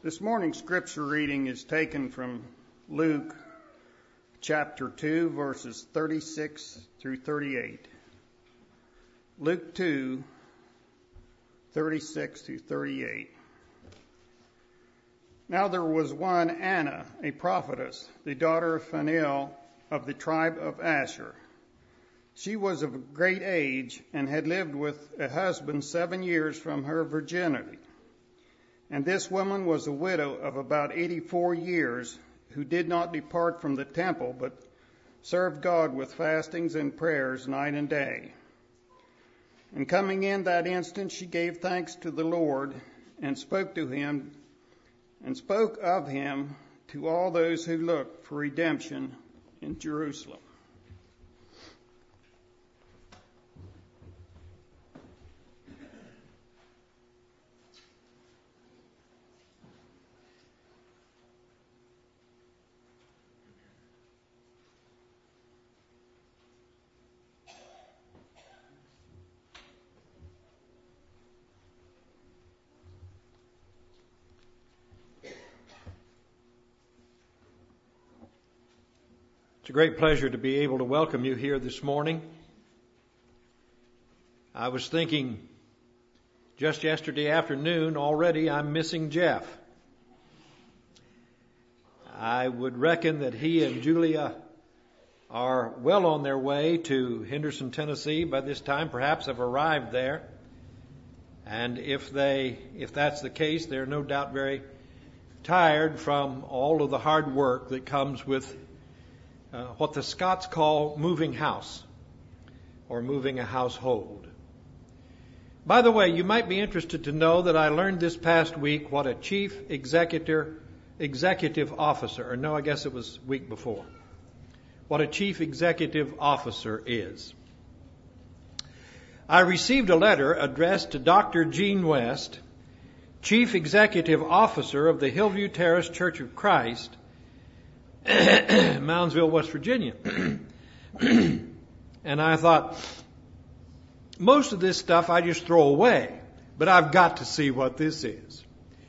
This morning's scripture reading is taken from Luke chapter 2, verses 36 through 38. Luke 2, 36 through 38. Now there was one Anna, a prophetess, the daughter of Phanuel of the tribe of Asher. She was of great age and had lived with a husband 7 years from her virginity. And this woman was a widow of about 84 years, who did not depart from the temple, but served God with fastings and prayers night and day. And coming in that instant, she gave thanks to the Lord, and spoke of him to all those who looked for redemption in Jerusalem. It's a great pleasure to be able to welcome you here this morning. I was thinking just yesterday afternoon already I'm missing Jeff. I would reckon that he and Julia are well on their way to Henderson, Tennessee by this time, perhaps have arrived there. And if that's the case, they're no doubt very tired from all of the hard work that comes with what the Scots call moving house or moving a household. By the way, you might be interested to know that I learned this past week what a chief executive officer, or no, I guess it was week before, what a chief executive officer is. I received a letter addressed to Dr. Gene West, Chief Executive Officer of the Hillview Terrace Church of Christ, Moundsville, West Virginia. And I thought, most of this stuff I just throw away, but I've got to see what this is.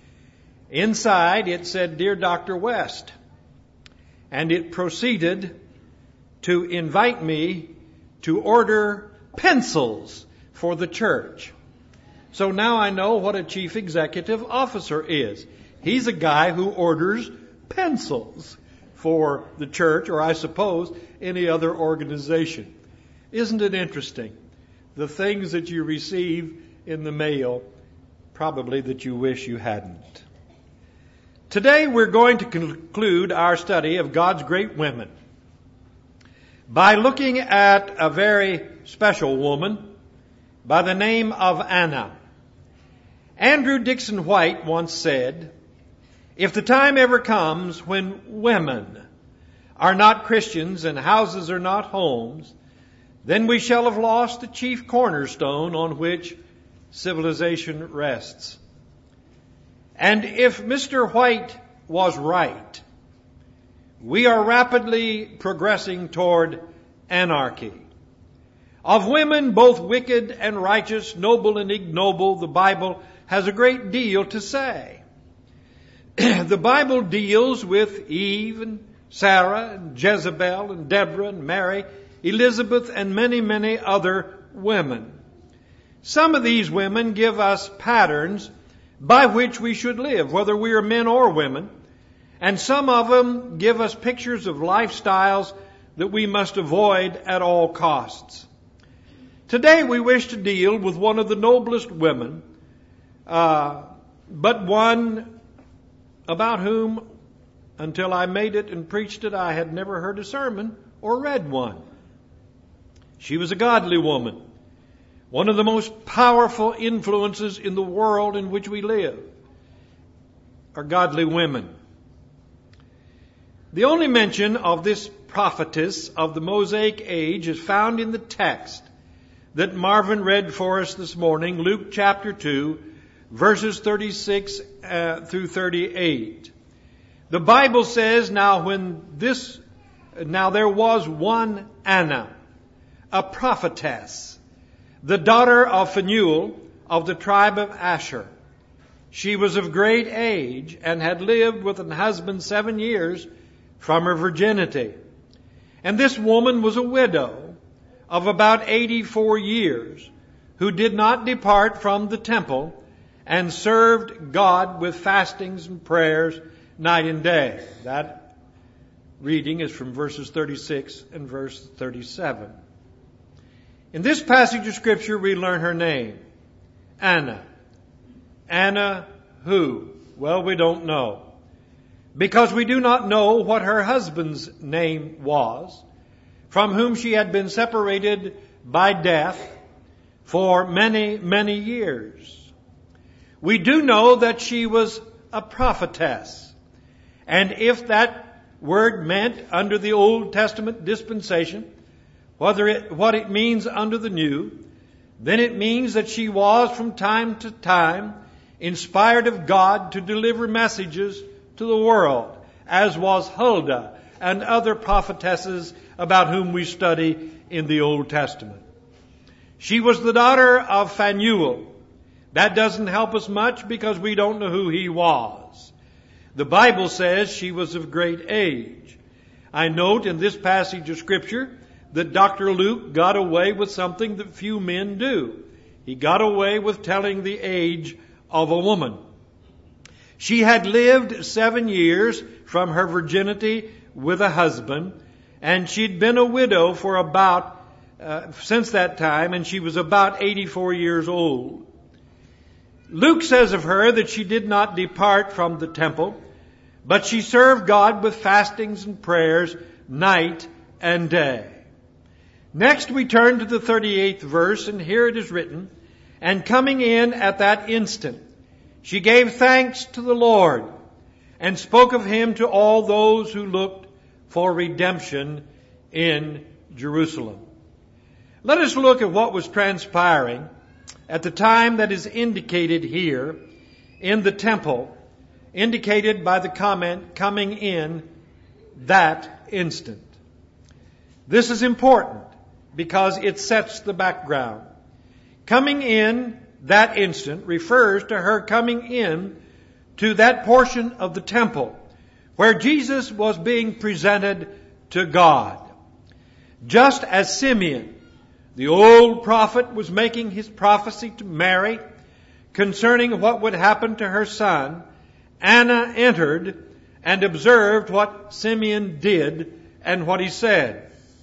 Inside it said, "Dear Dr. West," and it proceeded to invite me to order pencils for the church. So now I know what a chief executive officer is. He's a guy who orders pencils for the church, or I suppose any other organization. Isn't it interesting? The things that you receive in the mail, probably that you wish you hadn't. Today we're going to conclude our study of God's great women by looking at a very special woman by the name of Anna. Andrew Dixon White once said, "If the time ever comes when women are not Christians and houses are not homes, then we shall have lost the chief cornerstone on which civilization rests." And if Mr. White was right, we are rapidly progressing toward anarchy. Of women, both wicked and righteous, noble and ignoble, the Bible has a great deal to say. The Bible deals with Eve and Sarah and Jezebel and Deborah and Mary, Elizabeth and many, many other women. Some of these women give us patterns by which we should live, whether we are men or women. And some of them give us pictures of lifestyles that we must avoid at all costs. Today we wish to deal with one of the noblest women, but one about whom, until I made it and preached it, I had never heard a sermon or read one. She was a godly woman, one of the most powerful influences in the world in which we live are godly women. The only mention of this prophetess of the Mosaic age is found in the text that Marvin read for us this morning, Luke chapter 2, verses 36 through 38. The Bible says, now there was one Anna, a prophetess, the daughter of Phanuel of the tribe of Asher. She was of great age and had lived with an husband 7 years from her virginity. And this woman was a widow of about 84 years, who did not depart from the temple, and served God with fastings and prayers night and day. That reading is from verses 36 and verse 37. In this passage of Scripture, we learn her name, Anna. Anna who? Well, we don't know, because we do not know what her husband's name was, from whom she had been separated by death for many, many years. We do know that she was a prophetess. And if that word meant under the Old Testament dispensation, what it means under the New, then it means that she was from time to time inspired of God to deliver messages to the world, as was Huldah and other prophetesses about whom we study in the Old Testament. She was the daughter of Phanuel. That doesn't help us much because we don't know who he was. The Bible says she was of great age. I note in this passage of Scripture that Dr. Luke got away with something that few men do. He got away with telling the age of a woman. She had lived 7 years from her virginity with a husband, and she'd been a widow for about since that time, and she was about 84 years old. Luke says of her that she did not depart from the temple, but she served God with fastings and prayers night and day. Next we turn to the 38th verse, and here it is written, "And coming in at that instant, she gave thanks to the Lord, and spoke of him to all those who looked for redemption in Jerusalem." Let us look at what was transpiring at the time that is indicated here in the temple, indicated by the comment, "coming in that instant." This is important because it sets the background. Coming in that instant refers to her coming in to that portion of the temple where Jesus was being presented to God. Just as Simeon, the old prophet, was making his prophecy to Mary concerning what would happen to her son, Anna entered and observed what Simeon did and what he said.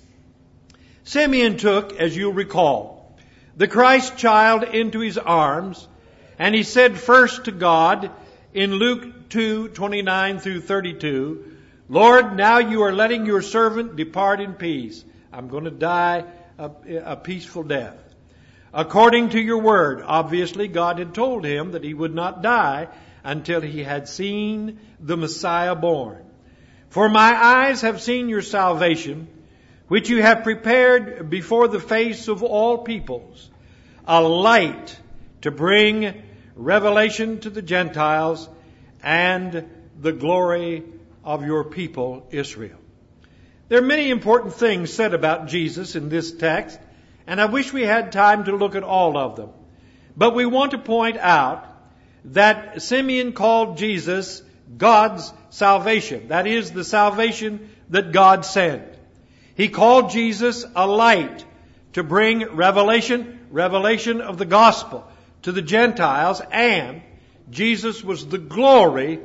Simeon took, as you'll recall, the Christ child into his arms, and he said first to God in Luke 2:29 through 32, "Lord, now you are letting your servant depart in peace. I'm going to die a peaceful death. According to your word." Obviously, God had told him that he would not die until he had seen the Messiah born. "For my eyes have seen your salvation, which you have prepared before the face of all peoples, a light to bring revelation to the Gentiles and the glory of your people Israel." There are many important things said about Jesus in this text, and I wish we had time to look at all of them. But we want to point out that Simeon called Jesus God's salvation. That is, the salvation that God sent. He called Jesus a light to bring revelation of the gospel to the Gentiles, and Jesus was the glory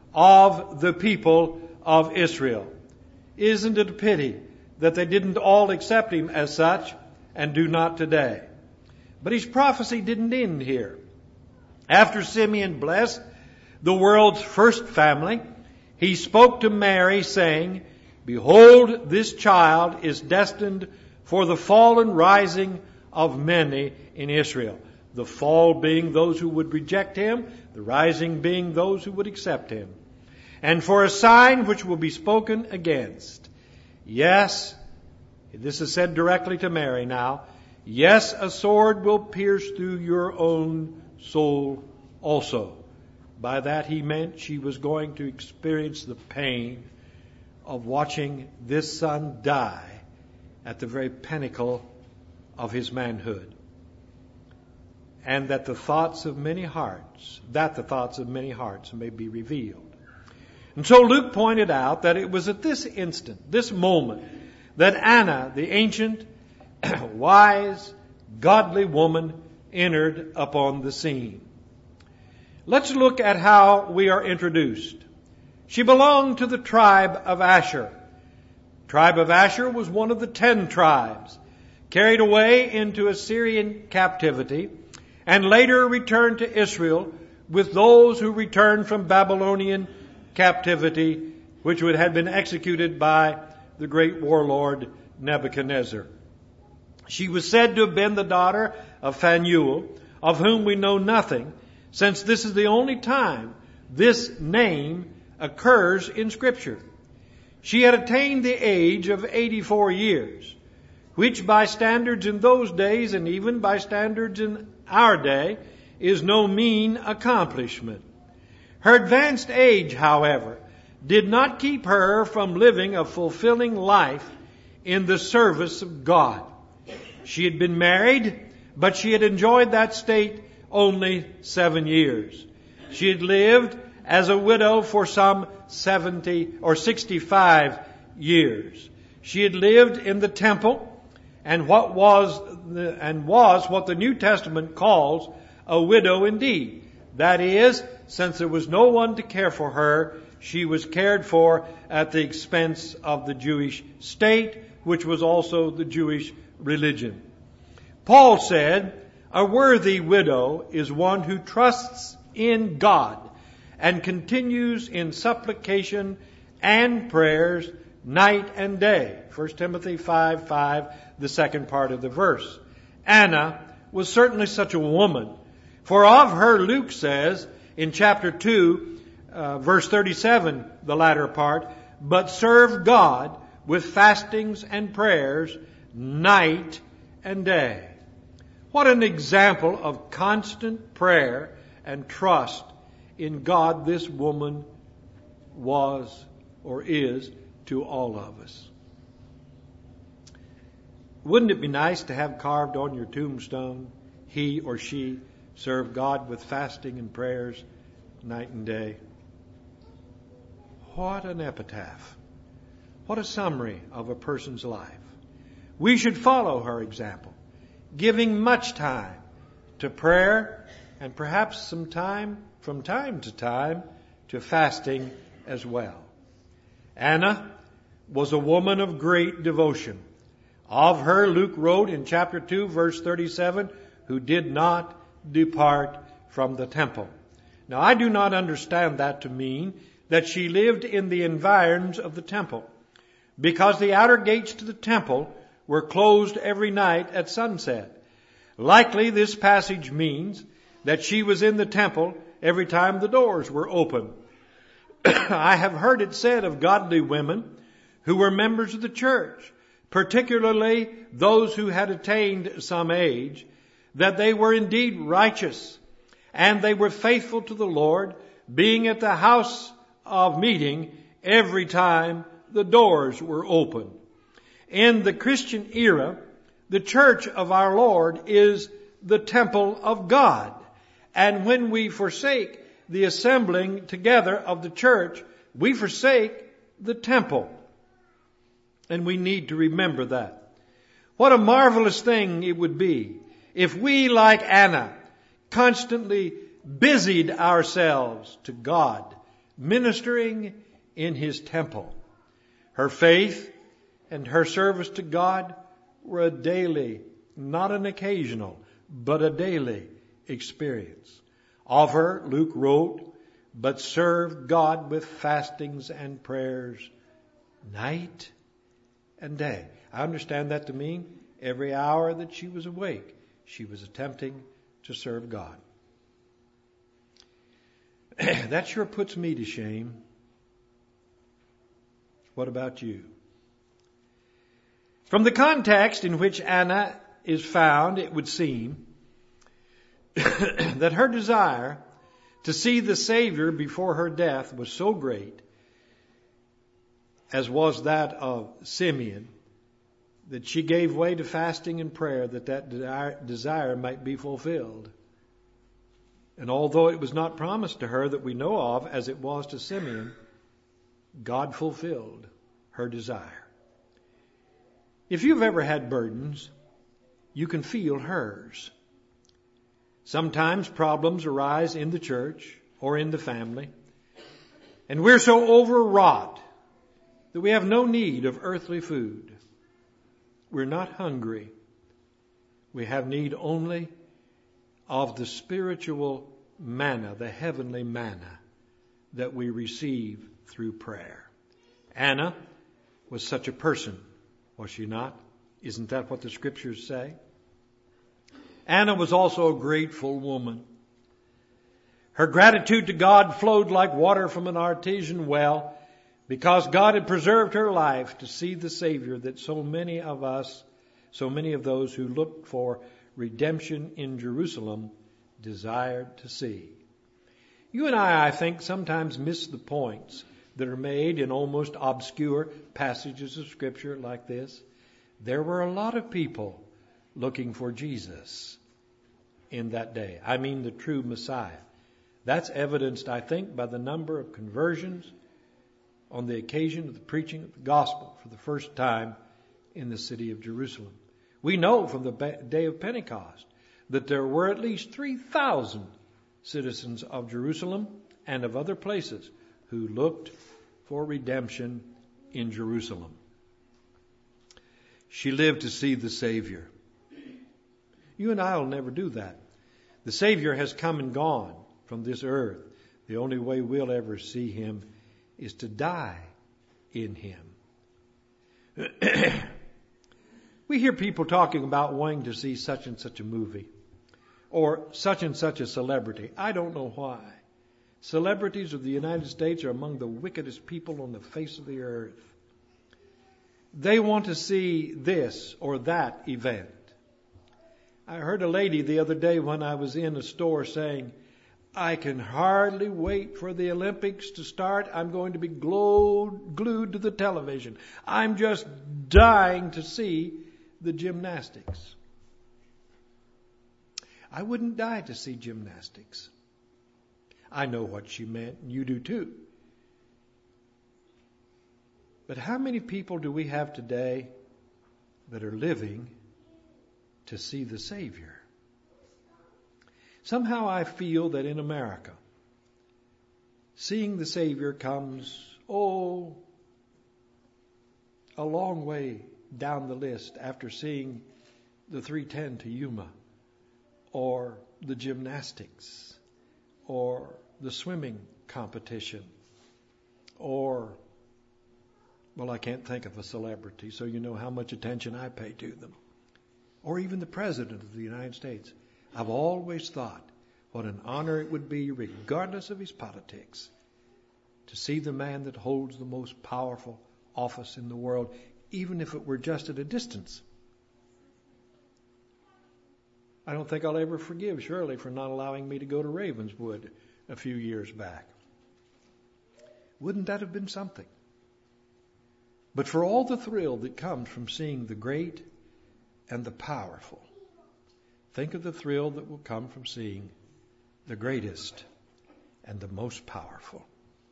of the people of Israel. Isn't it a pity that they didn't all accept him as such and do not today? But his prophecy didn't end here. After Simeon blessed the world's first family, he spoke to Mary saying, "Behold, this child is destined for the fall and rising of many in Israel." The fall being those who would reject him, the rising being those who would accept him. "And for a sign which will be spoken against. Yes," this is said directly to Mary now, "yes, a sword will pierce through your own soul also." By that he meant she was going to experience the pain of watching this son die at the very pinnacle of his manhood. and that the thoughts of many hearts may be revealed. And so Luke pointed out that it was at this instant, this moment, that Anna, the ancient, wise, godly woman, entered upon the scene. Let's look at how we are introduced. She belonged to the tribe of Asher. The tribe of Asher was one of the 10 tribes, carried away into Assyrian captivity, and later returned to Israel with those who returned from Babylonian captivity, which had been executed by the great warlord Nebuchadnezzar. She was said to have been the daughter of Phanuel, of whom we know nothing, since this is the only time this name occurs in Scripture. She had attained the age of 84 years, which by standards in those days and even by standards in our day is no mean accomplishment. Her advanced age, however, did not keep her from living a fulfilling life in the service of God. She had been married, but she had enjoyed that state only 7 years. She had lived as a widow for some 70 or 65 years. She had lived in the temple and was what the New Testament calls a widow indeed. That is, since there was no one to care for her, she was cared for at the expense of the Jewish state, which was also the Jewish religion. Paul said, a worthy widow is one who trusts in God and continues in supplication and prayers night and day. 1 Timothy 5:5, the second part of the verse. Anna was certainly such a woman. For of her, Luke says in chapter 2, verse 37, the latter part, but serve God with fastings and prayers night and day. What an example of constant prayer and trust in God this woman was or is to all of us. Wouldn't it be nice to have carved on your tombstone, he or she served God with fasting and prayers night and day? What an epitaph. What a summary of a person's life. We should follow her example, giving much time to prayer and perhaps some time, from time to time, to fasting as well. Anna was a woman of great devotion. Of her, Luke wrote in chapter 2, verse 37, who did not depart from the temple. Now, I do not understand that to mean that she lived in the environs of the temple, because the outer gates to the temple were closed every night at sunset. Likely this passage means that she was in the temple every time the doors were open. I have heard it said of godly women who were members of the church, particularly those who had attained some age, that they were indeed righteous, and they were faithful to the Lord, being at the house of meeting every time the doors were open. In the Christian era, the church of our Lord is the temple of God. And when we forsake the assembling together of the church, we forsake the temple. And we need to remember that. What a marvelous thing it would be if we, like Anna, constantly busied ourselves to God, ministering in His temple. Her faith and her service to God were a daily, not an occasional, but a daily experience. Of her, Luke wrote, but served God with fastings and prayers night and day. I understand that to mean every hour that she was awake, she was attempting to serve God. That sure puts me to shame. What about you? From the context in which Anna is found, it would seem that her desire to see the Savior before her death was so great, as was that of Simeon, that she gave way to fasting and prayer that desire might be fulfilled. And although it was not promised to her that we know of, as it was to Simeon, God fulfilled her desire. If you've ever had burdens, you can feel hers. Sometimes problems arise in the church or in the family, and we're so overwrought that we have no need of earthly food. We're not hungry. We have need only of the spiritual manna, the heavenly manna that we receive through prayer. Anna was such a person, was she not? Isn't that what the scriptures say? Anna was also a grateful woman. Her gratitude to God flowed like water from an artesian well, because God had preserved her life to see the Savior that so many of those who looked for redemption in Jerusalem desired to see. You and I think, sometimes miss the points that are made in almost obscure passages of Scripture like this. There were a lot of people looking for Jesus in that day. I mean the true Messiah. That's evidenced, I think, by the number of conversions on the occasion of the preaching of the gospel for the first time in the city of Jerusalem. We know from the day of Pentecost that there were at least 3,000 citizens of Jerusalem and of other places who looked for redemption in Jerusalem. She lived to see the Savior. You and I will never do that. The Savior has come and gone from this earth. The only way we'll ever see Him is to die in Him. We hear people talking about wanting to see such and such a movie or such and such a celebrity. I don't know why. Celebrities of the United States are among the wickedest people on the face of the earth. They want to see this or that event. I heard a lady the other day when I was in a store saying, I can hardly wait for the Olympics to start. I'm going to be glued to the television. I'm just dying to see the gymnastics. I wouldn't die to see gymnastics. I know what she meant, and you do too. But how many people do we have today that are living to see the Savior? Somehow I feel that in America, seeing the Savior comes, a long way down the list after seeing the 310 to Yuma, or the gymnastics, or the swimming competition, or, I can't think of a celebrity, so you know how much attention I pay to them, or even the President of the United States. I've always thought what an honor it would be, regardless of his politics, to see the man that holds the most powerful office in the world, even if it were just at a distance. I don't think I'll ever forgive Shirley for not allowing me to go to Ravenswood a few years back. Wouldn't that have been something? But for all the thrill that comes from seeing the great and the powerful, think of the thrill that will come from seeing the greatest and the most powerful.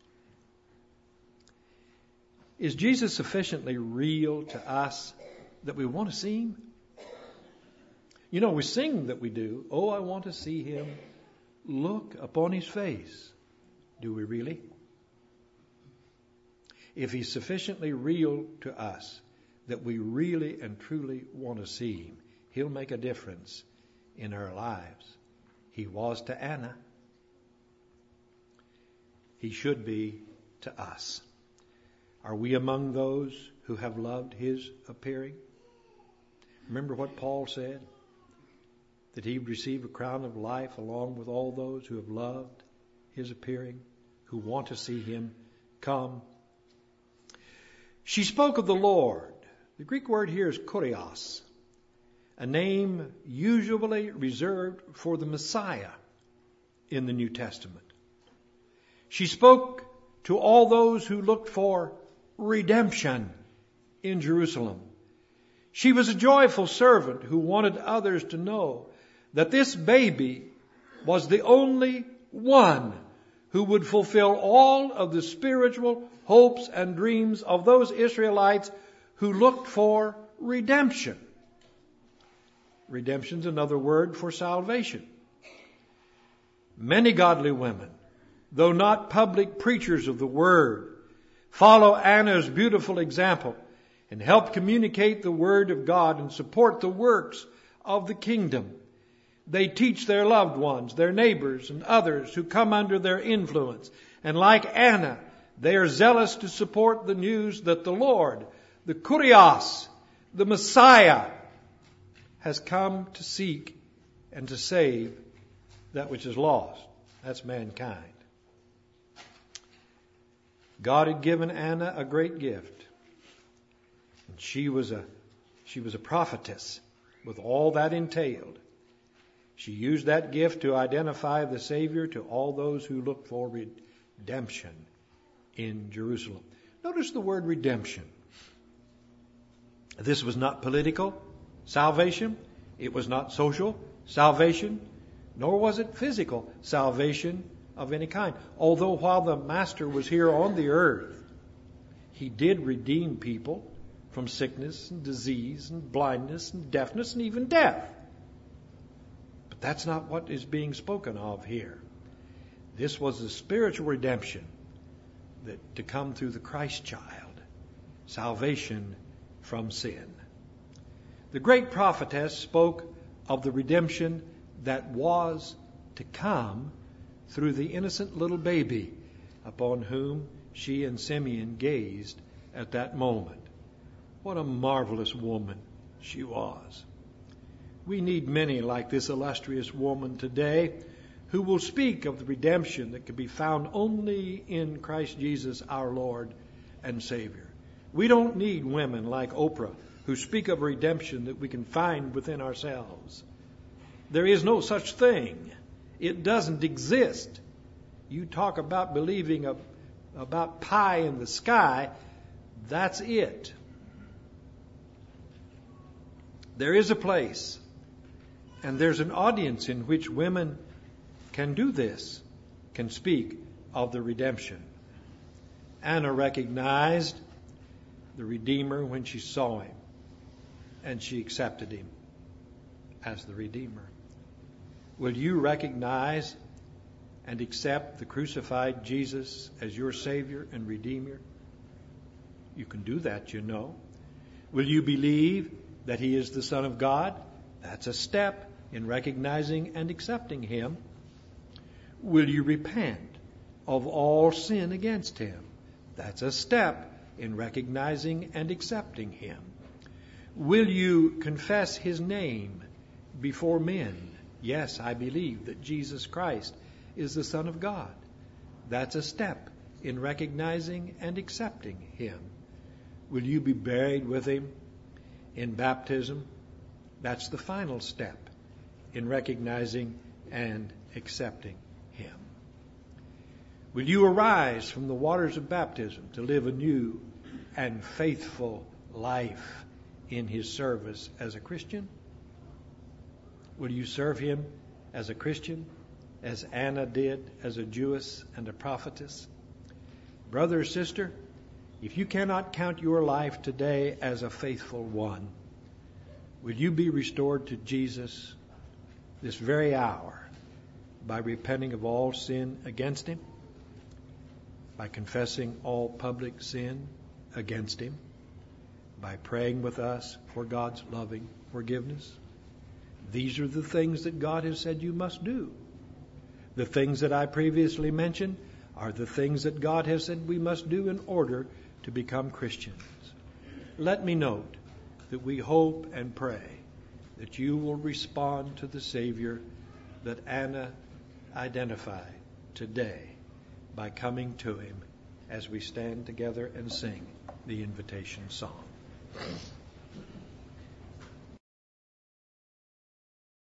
Is Jesus sufficiently real to us that we want to see Him? You know, we sing that we do. Oh, I want to see Him. Look upon His face. Do we really? If He's sufficiently real to us that we really and truly want to see Him, He'll make a difference in our lives. He was to Anna. He should be to us. Are we among those who have loved His appearing? Remember what Paul said? That he would receive a crown of life along with all those who have loved His appearing, who want to see Him come. She spoke of the Lord. The Greek word here is kurios, a name usually reserved for the Messiah in the New Testament. She spoke to all those who looked for redemption in Jerusalem. She was a joyful servant who wanted others to know that this baby was the only one who would fulfill all of the spiritual hopes and dreams of those Israelites who looked for redemption. Redemption's another word for salvation. Many godly women, though not public preachers of the word, follow Anna's beautiful example and help communicate the word of God and support the works of the kingdom. They teach their loved ones, their neighbors, and others who come under their influence. And like Anna, they are zealous to support the news that the Lord, the Kurios, the Messiah, has come to seek and to save that which is lost. That's mankind. God had given Anna a great gift. And she was a prophetess with all that entailed. She used that gift to identify the Savior to all those who look for redemption in Jerusalem. Notice the word redemption. This was not political salvation. It was not social salvation. Nor was it physical salvation of any kind. Although while the Master was here on the earth, He did redeem people from sickness and disease and blindness and deafness and even death. But that's not what is being spoken of here. This was a spiritual redemption that to come through the Christ child. Salvation from sin. The great prophetess spoke of the redemption that was to come through the innocent little baby upon whom she and Simeon gazed at that moment. What a marvelous woman she was. We need many like this illustrious woman today who will speak of the redemption that can be found only in Christ Jesus our Lord and Savior. We don't need women like Oprah who speak of redemption that we can find within ourselves. There is no such thing. It doesn't exist. You talk about believing about pie in the sky, that's it. There is a place, and there's an audience in which women can do this, can speak of the redemption. Anna recognized the Redeemer when she saw Him, and she accepted Him as the Redeemer. Will you recognize and accept the crucified Jesus as your Savior and Redeemer? You can do that, you know. Will you believe that He is the Son of God? That's a step in recognizing and accepting Him. Will you repent of all sin against Him? That's a step in recognizing and accepting Him. Will you confess His name before men? Yes, I believe that Jesus Christ is the Son of God. That's a step in recognizing and accepting Him. Will you be buried with Him in baptism? That's the final step in recognizing and accepting Him. Will you arise from the waters of baptism to live a new and faithful life in His service as a Christian? Will you serve Him as a Christian, as Anna did as a Jewess and a prophetess? Brother or sister, if you cannot count your life today as a faithful one, will you be restored to Jesus this very hour by repenting of all sin against Him, by confessing all public sin against Him, by praying with us for God's loving forgiveness? These are the things that God has said you must do. The things that I previously mentioned are the things that God has said we must do in order to become Christians. Let me note that we hope and pray that you will respond to the Savior that Anna identified today by coming to Him as we stand together and sing the invitation song.